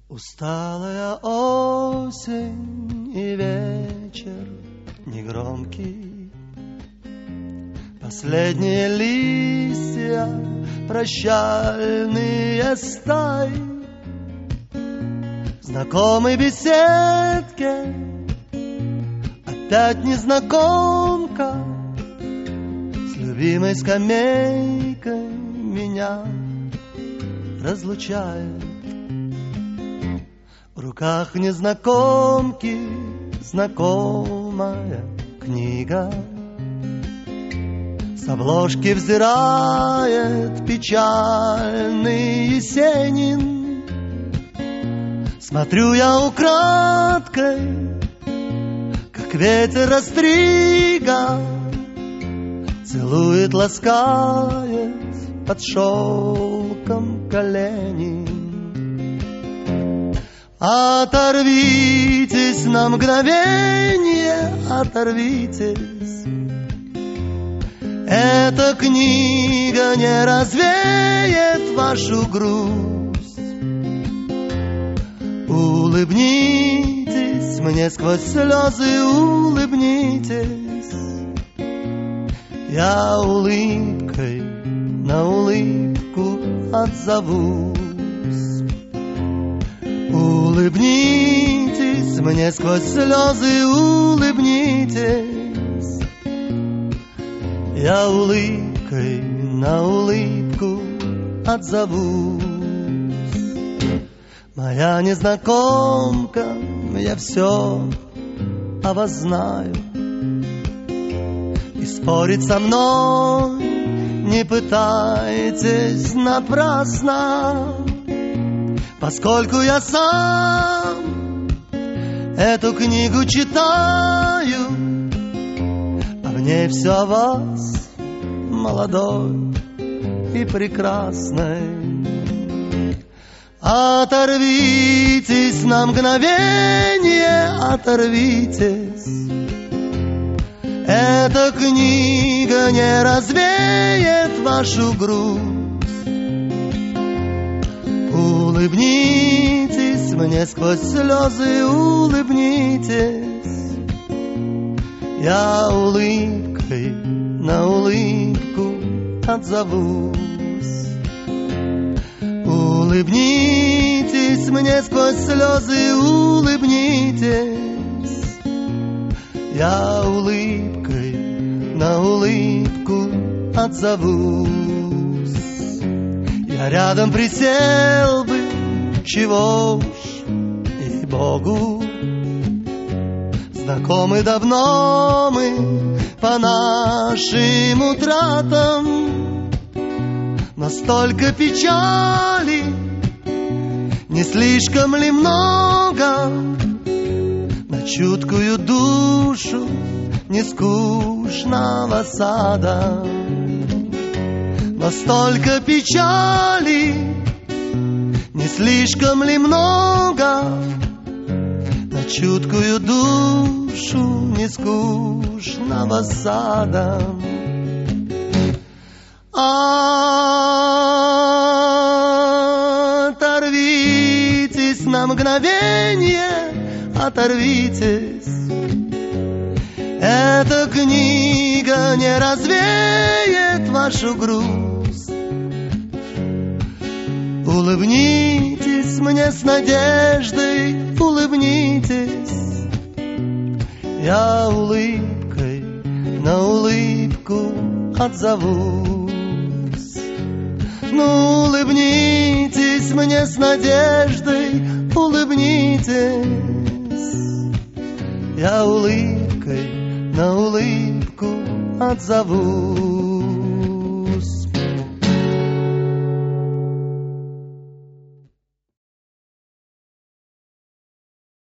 Усталая осень и вечер негромкий, последние листья прощальные стаи, в знакомой беседке опять незнакомка с любимой скамейкой меня разлучает. В руках незнакомки знакомая книга, с обложки взирает печальный Есенин. Смотрю я украдкой, как ветер растрига целует, ласкает под шелком колени. Оторвитесь на мгновение, оторвитесь. Эта книга не развеет вашу грусть. Улыбнитесь мне сквозь слезы, улыбнитесь. Я улыбкой на улыбку отзовусь. Улыбнитесь мне сквозь слезы, улыбнитесь. Я улыбкой на улыбку отзовусь. Моя незнакомка, я все о вас знаю, и спорить со мной не пытайтесь напрасно, поскольку я сам эту книгу читаю, а в ней все о вас, молодой и прекрасной. Оторвитесь на мгновение, оторвитесь. Эта книга не развеет вашу грусть. Улыбнитесь мне сквозь слезы, улыбнитесь. Я улыбкой на улыбку отзовусь. Улыбнитесь мне сквозь слезы, улыбнитесь. Я улыбкой на улыбку отзовусь. Я рядом присел бы, чего уж, ей-богу. Знакомы давно мы по нашим утратам, но столько печали, не слишком ли много? На чуткую душу не скучного сада. Но столько печали, не слишком ли много? На чуткую душу не скучного сада. Оторвитесь на мгновение, оторвитесь. Эта книга не развеет вашу грусть. Улыбнитесь мне с надеждой, улыбнитесь. Я улыбкой на улыбку отзовусь. Ну, улыбнитесь мне с надеждой, улыбнитесь. Я улыбкой на улыбку отзовусь.